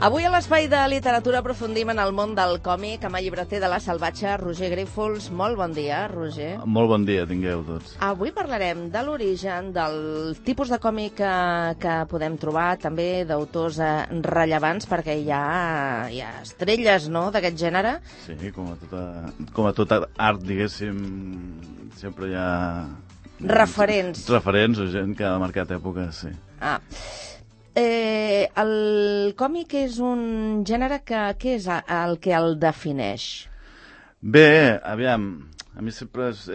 Avui a l'Espai de Literatura aprofundim en el món del còmic amb el llibreter de La Salvatge, Roger Grífols. Molt bon dia, Roger. Molt bon dia, tingueu tots. Avui parlarem de l'origen, del tipus de còmic que podem trobar, també d'autors rellevants, perquè hi ha estrelles, no?, d'aquest gènere. Sí, com a tota art, diguéssim, sempre hi ha... Referents. Referents o gent que ha marcat època, sí. El còmic és un gènere que... Què és el que el defineix? Bé, aviam, a mi sempre és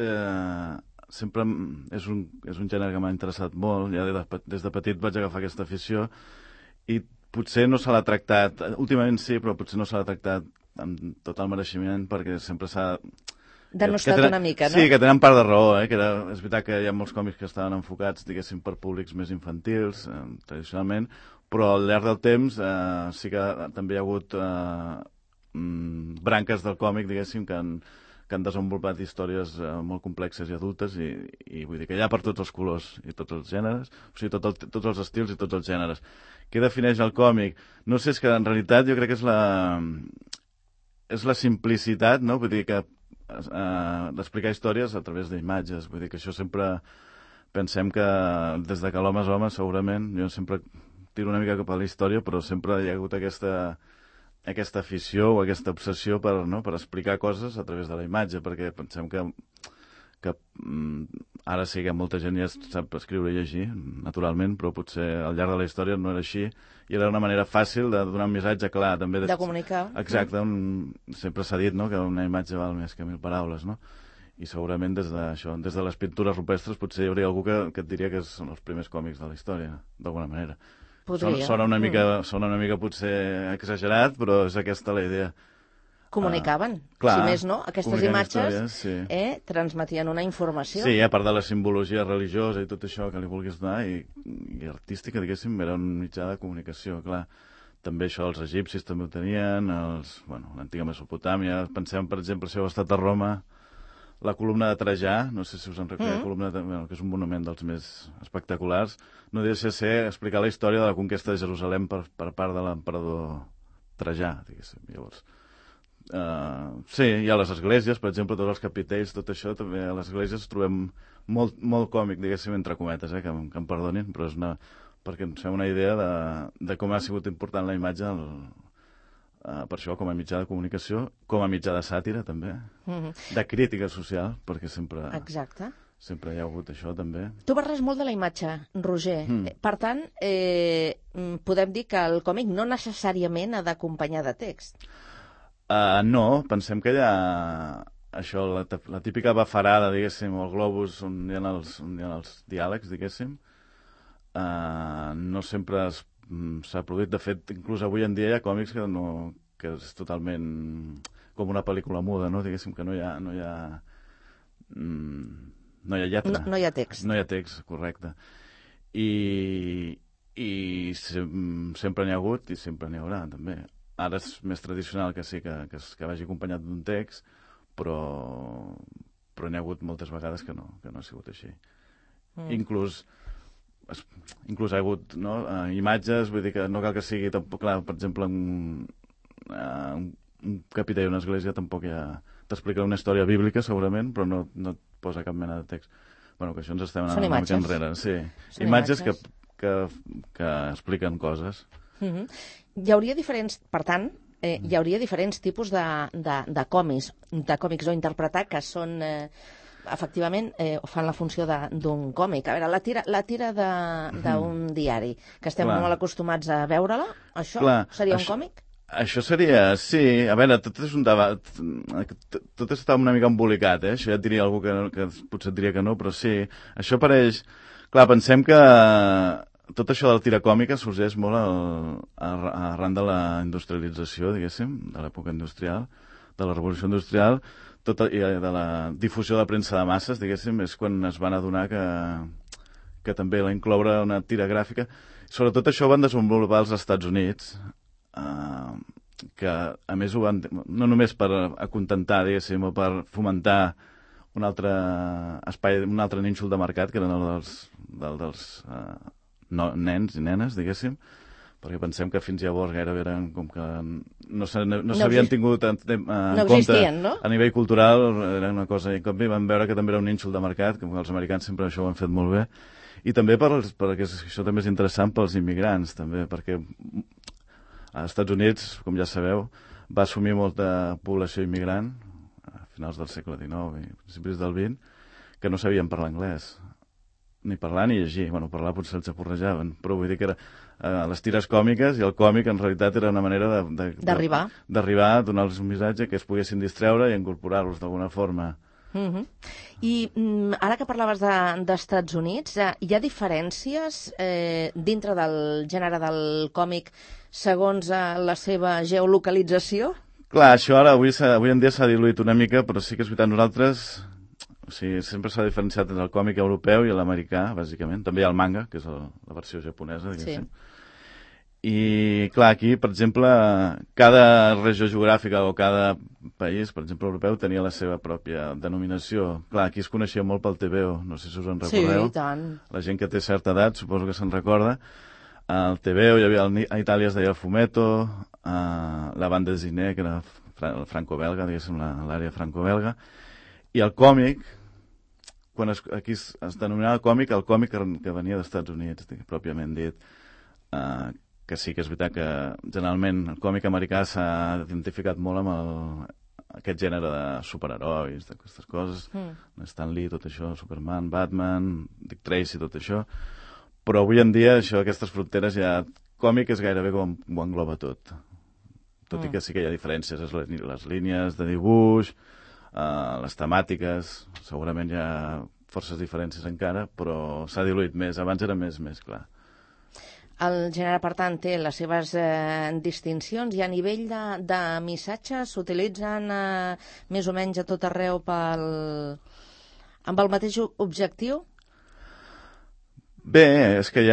un gènere que m'ha interessat molt. Ja des de petit vaig agafar aquesta afició i potser no se l'ha tractat, últimament sí, però potser no se l'ha tractat amb tot el mereixement, perquè sempre s'ha... denostat una mica, no? Sí, que tenen part de raó, que és veritat que hi ha molts còmics que estaven enfocats, diguéssim, per públics més infantils, tradicionalment, però al llarg del temps sí que també hi ha hagut branques del còmic, diguéssim, que han desenvolupat històries molt complexes i adultes i vull dir que hi ha per tots els colors i tots els gèneres, o sigui, tots els estils i tots els gèneres. Què defineix el còmic? No sé, és que en realitat jo crec que és la simplicitat, no? Vull dir que d'explicar històries a través d'imatges. Vull dir que això sempre pensem que des de que l'home és home, segurament, jo sempre tiro una mica cap a la història, però sempre hi ha hagut aquesta afició o aquesta obsessió per explicar coses a través de la imatge, perquè pensem que ara sí que molta gent ja sap escriure i llegir, naturalment, però potser al llarg de la història no era així, i era una manera fàcil de donar un missatge clar, també de comunicar. Exacte, sempre s'ha dit, no?, que una imatge val més que 1000 paraules, no? I segurament des de les pintures rupestres potser hi hauria algú que et diria que són els primers còmics de la història, d'alguna manera. Podria. Sona una mica potser exagerat, però és aquesta la idea. Comunicaven, clar, si més no, aquestes imatges sí. Transmetien una informació. Sí, a part de la simbologia religiosa i tot això que li vulguis donar, i artística, diguéssim, era un mitjà de comunicació, clar. També això els egipcis també ho tenien, l'antiga Mesopotàmia. Pensem, per exemple, si heu estat a Roma, la columna de Trajà, no sé si us en recordeu, que és un monument dels més espectaculars, no deixa de ser explicar la història de la conquesta de Jerusalem per part de l'emperador Trajà, diguéssim. Llavors, sí, hi ha les esglésies, per exemple, tots els capitells, tot això, també a les esglésies trobem molt còmic, diguéssim, entre cometes, que em perdonin, però és perquè ens fem una idea de com ha sigut important la imatge per això, com a mitjà de comunicació, com a mitjà de sàtira, també, de crítica social, perquè sempre... Exacte. Sempre hi ha hagut això, també. Tu parles molt de la imatge, Roger. Per tant, podem dir que el còmic no necessàriament ha d'acompanyar de text. No, pensem que hi ha això, la típica bafarada, diguéssim, o el globus on hi ha els diàlegs, diguéssim, no sempre s'ha produït. De fet, inclús avui en dia hi ha còmics que és totalment com una pel·lícula muda, no? Diguéssim que no hi ha lletra. No hi ha text. No hi ha text, correcte. I sempre n'hi ha hagut i sempre n'hi haurà, també. Ara és més tradicional que sí, que vagi acompanyat d'un text, però n'hi ha hagut moltes vegades que no ha sigut així. Inclús hi ha hagut imatges, vull dir que no cal que sigui tampoc, clar, per exemple, un capitell d'una església tampoc t'explica una història bíblica, segurament, però no et posa cap mena de text. Bueno, que això ens estem anant una mica enrere. Sí, imatges que expliquen coses. Hi hauria diferents, per tant, hi hauria diferents tipus de còmics o interpretar que són, efectivament, fan la funció d'un còmic. A veure, la tira d'un diari, que estem molt acostumats a veure-la, això seria un còmic? Això seria, sí, a veure, tot és un debat, tot està una mica embolicat, això ja et diria algú que potser et diria que no, però sí, això apareix, clar, pensem que tot això de la tira còmica sorgeix molt arran de la industrialització, diguéssim, de l'època industrial, de la revolució industrial, i de la difusió de la premsa de masses, diguéssim, és quan es van adonar que també la incloure una tira gràfica. Sobretot això ho van desenvolupar als Estats Units, que a més ho van, no només per acontentar, diguéssim, o per fomentar un altre espai, un altre nínxol de mercat, que eren els dels nens i nenes, diguéssim, perquè pensem que fins llavors gairebé eren com que no s'havien tingut en compte existien, no? A nivell cultural, era una cosa, i en canvi van veure que també era un nínxol de mercat, que els americans sempre això ho han fet molt bé, i també perquè això també és interessant pels immigrants, també, perquè als Estats Units, com ja sabeu, va assumir molta població immigrant a finals del segle XIX i principis del XX, que no sabien parlar anglès, ni parlar ni llegir. Bueno, parlar potser els aporrejaven, però vull dir que era les tires còmiques, i el còmic en realitat era una manera d'arribar a donar-los un missatge que es poguessin distreure i incorporar-los d'alguna forma. I ara que parlaves d'Estats Units, hi ha diferències dintre del gènere del còmic segons la seva geolocalització? Clar, això ara avui en dia s'ha diluït una mica, però sí que és veritat, nosaltres sempre s'ha diferenciat entre el còmic europeu i l'americà, bàsicament. També hi ha el manga, que és la versió japonesa, diguéssim. Sí. I, clar, aquí, per exemple, cada regió geogràfica o cada país, per exemple, europeu, tenia la seva pròpia denominació. Clar, aquí es coneixia molt pel TVO, no sé si us en recordeu. Sí, i tant. La gent que té certa edat, suposo que se'n recorda. El TVO, hi havia a Itàlia es deia el Fumetto, la banda dessinée, que era el franco-belga, diguéssim, l'àrea franco-belga. I el còmic, quan aquí es denominava còmic, el còmic que venia dels Estats Units, pròpiament dit, que sí que és veritat que generalment el còmic americà s'ha identificat molt amb aquest gènere de superherois, d'aquestes coses, Stan Lee, tot això, Superman, Batman, Dick Tracy, tot això, però avui en dia aquestes fronteres ja, còmic és gairebé com ho engloba tot i que sí que hi ha diferències, les línies de dibuix, les temàtiques, segurament hi ha forces diferències encara, però s'ha diluït més, abans era més clar. El gènere, per tant, té les seves distincions i a nivell de missatges s'utilitzen més o menys a tot arreu amb el mateix objectiu? Bé, és que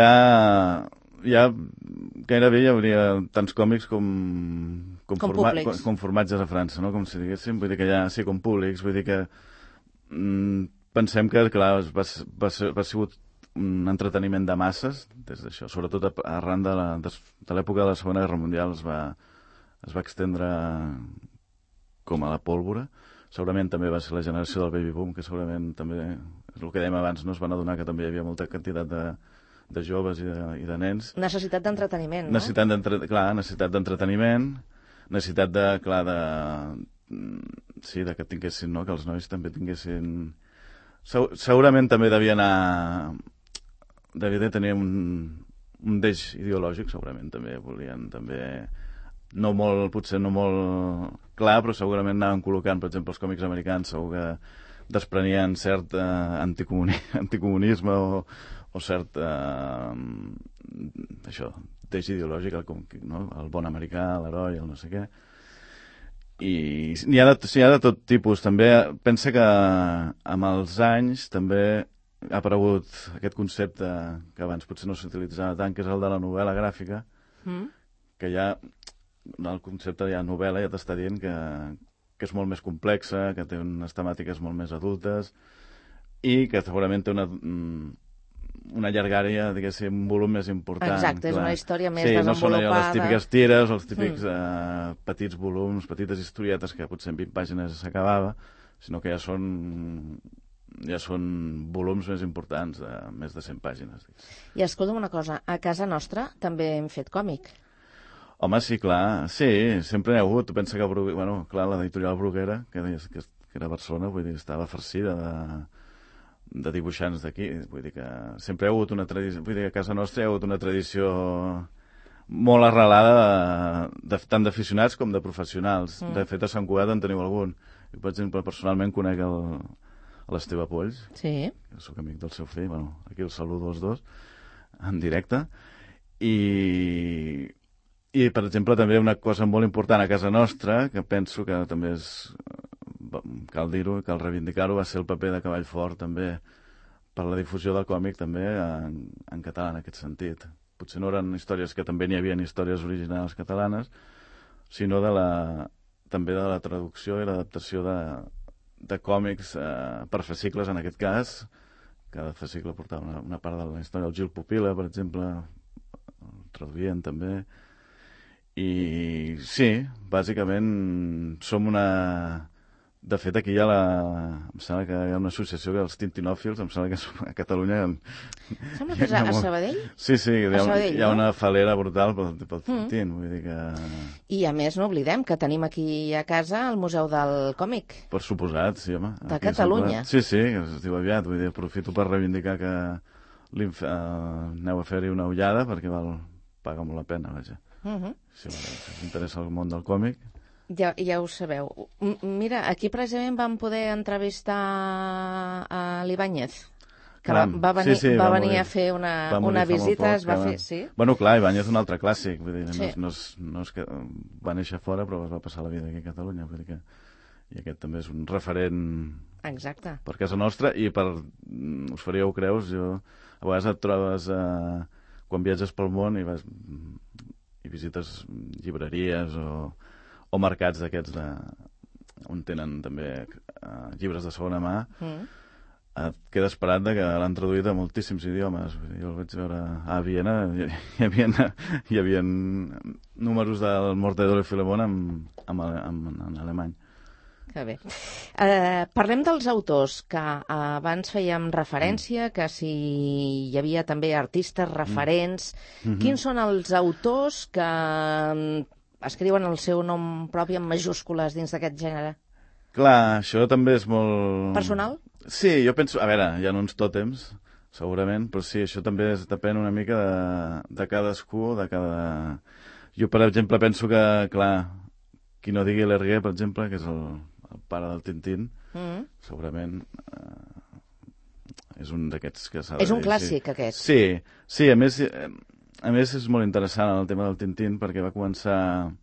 gairebé hi hauria tants còmics com formatges a França, no? Com si diguéssim, vull dir que sí, com públics, vull dir que pensem que, clar, va ser un entreteniment de masses des d'això, sobretot arran de l'època de la Segona Guerra Mundial es va extendre com a la pólvora. Segurament també va ser la generació del baby boom, que segurament també, és el que dèiem abans, no es van adonar que també hi havia molta quantitat de joves i de nens. Necessitat d'entreteniment, no? Necessitat d'entreteniment, necessitat que tinguessin, no? Que els nois també tinguessin... Segurament també devia tenir un deix ideològic, segurament també volien potser no molt clar, però segurament anaven col·locant, per exemple, els còmics americans segur que desprenien cert anticomunisme o cert deix ideològic, el bon americà, l'heroi, el no sé què. I n'hi ha de tot tipus. També pensa que amb els anys també ha aparegut aquest concepte que abans potser no s'utilitzava tant, que és el de la novel·la gràfica, que ja el concepte de novel·la ja t'està dient que és molt més complexa, que té unes temàtiques molt més adultes i que segurament té una llargària, diguéssim, un volum més important. Exacte, és una història més desenvolupada. No són allò les típiques tires, els típics petits volums, petites historietes que potser en 20 pàgines s'acabava, sinó que ja són volums més importants, de més de 100 pàgines. I escolta'm una cosa, a casa nostra també hem fet còmic. Home, sí, clar, sí, sempre n'hi ha hagut. Tu pensa que, l'editorial Bruguera, que era a Barcelona, vull dir, estava farcida de dibuixants d'aquí, vull dir que sempre hi ha hagut una tradició, vull dir que a casa nostra hi ha hagut una tradició molt arrelada tant d'aficionats com de professionals. De fet, a Sant Cugat en teniu algun. Jo, per exemple, personalment conec l'Esteve Polls, sí. Que soc amic del seu fill, aquí el saludo els dos, en directe, i, per exemple, també una cosa molt important a casa nostra, que penso que també cal dir-ho, cal reivindicar-ho, va ser el paper de Cavall Fort, també, per la difusió del còmic, també, en català, en aquest sentit. Potser no eren històries que també n'hi havia històries originals catalanes, sinó també de la traducció i l'adaptació de còmics per fascicles, en aquest cas. Cada fascicle portava una part de la història. El Gil Pupila, per exemple, traduïen també. I sí, bàsicament som una... De fet, aquí hi ha em sembla que hi ha una associació que els tintinòfils, em sembla que a Catalunya... Sembla que és a Sabadell? Sí, hi ha una falera brutal pel Tintín, vull dir que... I a més no oblidem que tenim aquí a casa el Museu del Còmic. Per suposat, sí, home. De Catalunya. Sí, que es diu aviat, vull dir, aprofito per reivindicar que aneu a fer-hi una ullada perquè paga molt la pena, vaja. Si us interessa el món del còmic... Ja ho sabeu. Mira, aquí precisament vam poder entrevistar a l'Ibáñez, que va venir a fer una visita, es va fer... Sí? Bueno, clar, Ibáñez és un altre clàssic, vull dir, no és que va néixer fora, però es va passar la vida aquí a Catalunya, vull dir que... I aquest també és un referent... Exacte. Per casa nostra, i us faríeu creus, a vegades et trobes... Quan viatges pel món i visites llibreries o mercats d'aquests on tenen també llibres de segona mà, et quedes parat que l'han traduït a moltíssims idiomes. Jo el vaig veure a Viena, hi havia números del Mortadelo i Filemón en alemany. Que bé. Parlem dels autors, que abans fèiem referència, que si hi havia també artistes referents. Quins són els autors que escriuen el seu nom propi en majúscules dins d'aquest gènere? Clar, això també és molt... Personal? Sí, jo penso... A veure, hi ha uns tòtems, segurament, però sí, això també depèn una mica de cadascú, de cada... Jo, per exemple, penso que, clar, qui no digui L'Hergué, per exemple, que és el pare del Tintín, segurament és un d'aquests que s'ha de dir. És un clàssic, aquest. Sí, a més és molt interessant el tema del Tintín perquè va començar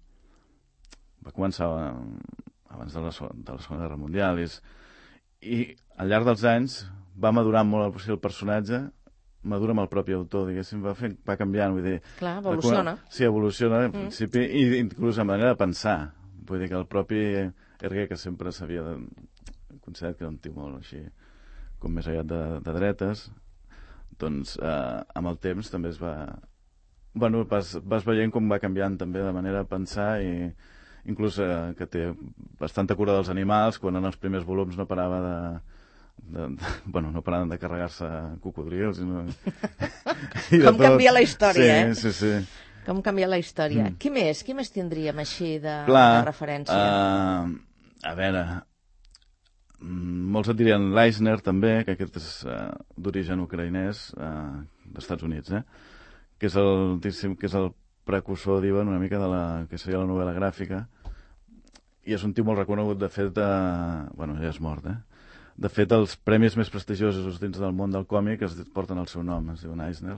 abans de la Segona Guerra Mundial i al llarg dels anys va madurar molt el personatge, madura amb el propi autor, diguéssim, va canviant, vull dir... Clar, evoluciona. Sí, evoluciona, en principi, i inclús la manera de pensar. Vull dir que el propi Hergé, que sempre s'havia considerat que era un tio molt així, com més aviat de dretes, doncs amb el temps també es va... Bueno, vas veient com va canviant també la manera de pensar i inclús que té bastanta cura dels animals, quan en els primers volums no parava no paraven de carregar-se cocodrils. Com canvia la història, Sí. Com canvia la història. Qui més tindríem així de referència? A veure, molts et dirien l'Eisner també, que aquest és d'origen ucraïnès, d'Estats Units, que és el precursor, diuen, una mica de la que seria la novel·la gràfica, i és un tio molt reconegut, de fet, bueno, ja és mort, De fet, els premis més prestigiosos dins del món del còmic es porten el seu nom, es diuen Eisner,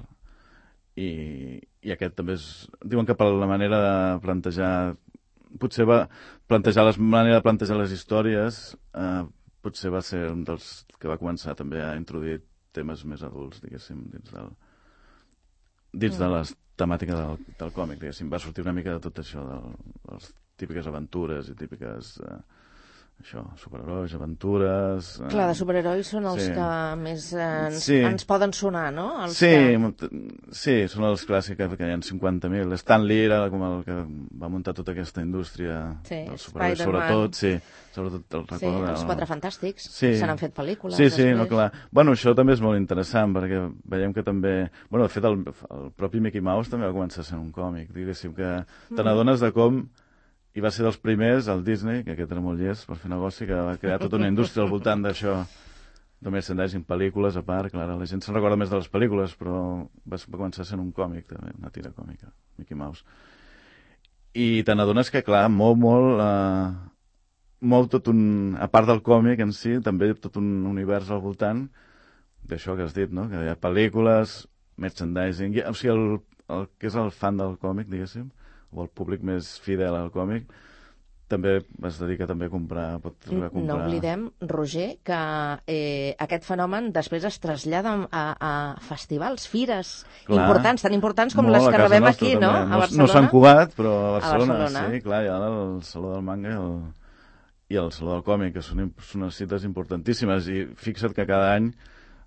i aquest també és... Diuen que per la manera de plantejar... Potser va plantejar la manera de plantejar les històries, potser va ser un dels que va començar també a introduir temes més adults, diguéssim, dins de la temàtica del còmic, diguéssim. Va sortir una mica de tot això, de les típiques aventures i típiques... superherois, aventures... Clar, de superherois són els que més ens poden sonar, no? Sí, són els clàssics, que hi ha 50.000. Stan Lee era com el que va muntar tota aquesta indústria dels superherois, sobretot el record... els Quatre Fantàstics, se n'han fet pel·lícules. Sí, no, clar. Bueno, això també és molt interessant, perquè veiem que també... Bueno, de fet, el propi Mickey Mouse també va començar sent un còmic, diguéssim, que te n'adones de com... I va ser dels primers, el Disney, que aquest era molt llest per fer negoci, que va crear tota una indústria al voltant d'això, de merchandising, pel·lícules, a part, clar, la gent se'n recorda més de les pel·lícules, però va començar sent un còmic, també, una tira còmica, Mickey Mouse. I te n'adones que, clar, molt tot un... A part del còmic en si, també tot un univers al voltant d'això que has dit, no? Que hi ha pel·lícules, merchandising... O sigui, el que és el fan del còmic, diguéssim, o el públic més fidel al còmic, també es dedica també a comprar, No oblidem, Roger, que aquest fenomen després es trasllada a festivals, fires importants, tan importants com les que rebem aquí, no? A Barcelona. No Sant Cugat, però a Barcelona, sí, clar, hi ha el Saló del Manga i el Saló del Còmic, que són unes cites importantíssimes, i fixa't que cada any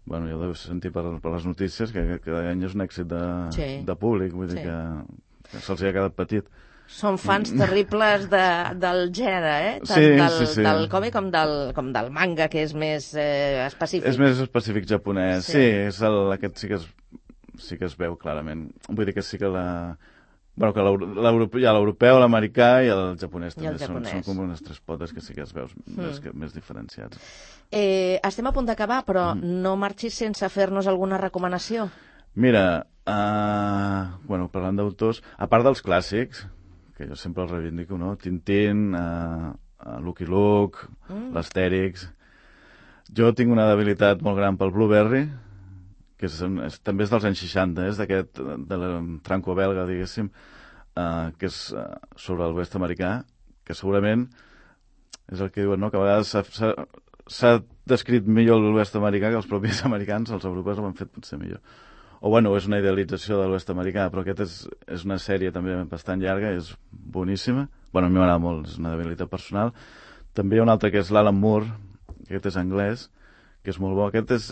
Bueno, ja ho deu sentir per les notícies, que cada any és un èxit Sí. de públic, vull dir que se'ls hi ha quedat petit. Són fans terribles del gènere, Sí, sí. del còmic com del manga, que és més específic. És més específic japonès. Sí. Sí, aquest sí que es veu clarament. Vull dir que sí que bueno, que hi ha l'europeu, l'americà i el japonès I el també. Són japonès. com unes tres potes que sí que es veus més diferenciats. Estem a punt d'acabar, però no marxis sense fer-nos alguna recomanació. Mira, bueno, parlant d'autors, a part dels clàssics, que jo sempre els reivindico, no? Tintín, Lucky Luke, l'Astèrix. Jo tinc una debilitat molt gran pel Blueberry, que també és dels anys 60, és d'aquest, de la franco-belga, diguéssim, que és sobre l'oest americà, que segurament és el que diuen, no? Que a vegades s'ha descrit millor l'oest americà que els propis americans, els europeus ho han fet potser millor. O bueno, és una idealització de l'oest americà, però aquest és una sèrie també bastant llarga, és boníssima. Bueno, a mi m'agrada molt, és una debilitat personal. També hi ha un altre que és l'Alan Moore, que aquest és anglès, que és molt bo. Aquest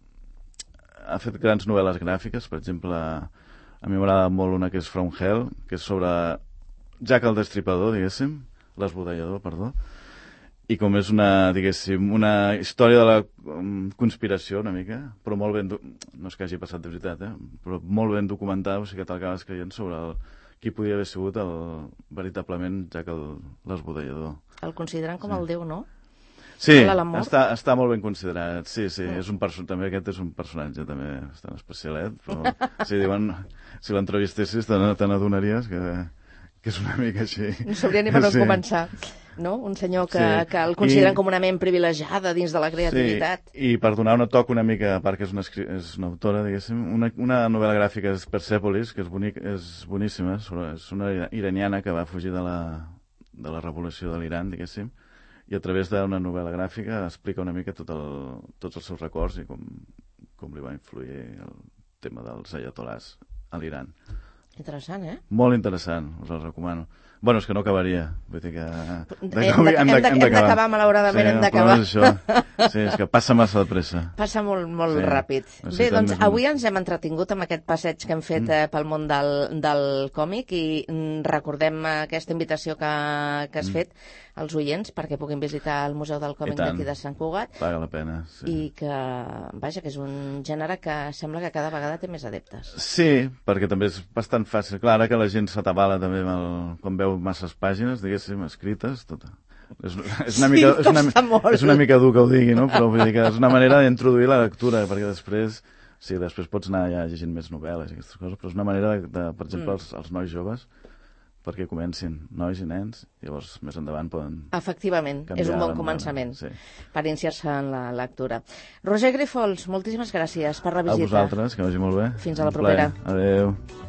ha fet grans novel·les gràfiques, per exemple, a mi m'agrada molt una que és From Hell, que és sobre Jack el Destripador, diguéssim, l'esbudellador, perdó, i com és una història de la conspiració una mica, però molt ben no és que hagi passat de veritat, però molt ben documentada, o sigui que t'acabes creient sobre qui podia haver sigut veritablement Jack l'esbudellador. El consideren com el déu, no? Sí, està molt ben considerat. Sí, és també aquest és un personatge també bastant especialet, però si diuen, si l'entrevistessis te n'adonaries que és una mica així. No sabria ni per on començar. No? Un senyor que el consideren com una ment privilegiada dins de la creativitat. Sí, i per donar un toc una mica, a part que és una autora, diguéssim, una novel·la gràfica és Persepolis, que és boníssima, és una iraniana que va fugir de la revolució de l'Iran, diguéssim, i a través d'una novel·la gràfica explica una mica tots els seus records i com li va influir el tema dels ayatolás a l'Iran. Interessant, Molt interessant, us el recomano. Bueno, és que no acabaria. Vull dir que... Hem d'acabar, malauradament, hem d'acabar. Sí, és que passa massa de pressa. Passa molt ràpid. Bé, doncs avui ens hem entretingut amb aquest passeig que hem fet pel món del còmic i recordem aquesta invitació que has fet als oients perquè puguin visitar el Museu del Còmic d'aquí de Sant Cugat. Paga la pena, sí. I que, vaja, que és un gènere que sembla que cada vegada té més adeptes. Sí, perquè també és bastant fàcil. Clar, ara que la gent s'atabala també quan veu masses pàgines, diguéssim, escrites, tot. És una mica dur que ho digui, no? Però vull dir que és una manera d'introduir la lectura, perquè després pots anar ja llegint més novel·les i aquestes coses, però és una manera per exemple, els nois joves, perquè comencin, nois i nens, llavors més endavant poden... Efectivament, és un bon començament per iniciar-se en la lectura. Roger Grifols, moltíssimes gràcies per la visita. A vosaltres, que vagi molt bé. Fins a la propera. Adéu.